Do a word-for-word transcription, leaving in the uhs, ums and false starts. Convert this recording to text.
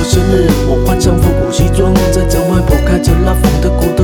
生日，我换上复古西装，在郊外拨开着拉风的古董。